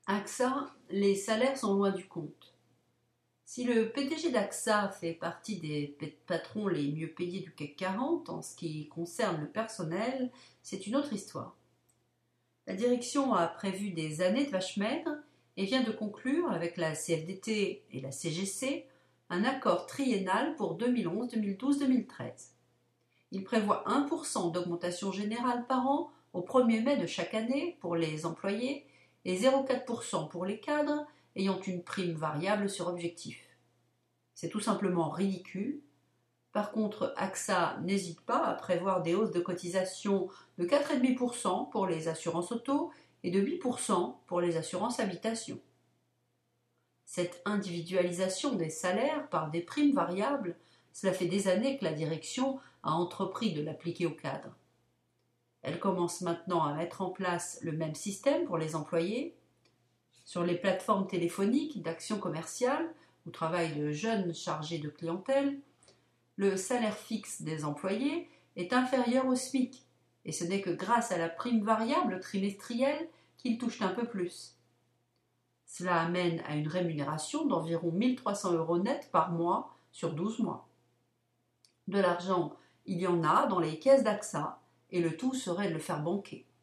AXA, les salaires sont loin du compte. Si le PDG d'AXA fait partie des patrons les mieux payés du CAC 40 en ce qui concerne le personnel, c'est une autre histoire. La direction a prévu des années de vaches maigres et vient de conclure avec la CFDT et la CGC un accord triennal pour 2011, 2012, 2013. Il prévoit 1% d'augmentation générale par an au 1er mai de chaque année pour les employés et 0,4% pour les cadres ayant une prime variable sur objectif. C'est tout simplement ridicule. Par contre, AXA n'hésite pas à prévoir des hausses de cotisation de 4,5% pour les assurances auto et de 8% pour les assurances habitation. Cette individualisation des salaires par des primes variables, cela fait des années que la direction a entrepris de l'appliquer aux cadres. Elle commence maintenant à mettre en place le même système pour les employés. Sur les plateformes téléphoniques d'action commerciale, où travaillent de jeunes chargés de clientèle, le salaire fixe des employés est inférieur au SMIC, et ce n'est que grâce à la prime variable trimestrielle qu'ils touchent un peu plus. Cela amène à une rémunération d'environ 1 300 € net par mois sur 12 mois. De l'argent, il y en a dans les caisses d'AXA, et le tout serait de le faire banquer.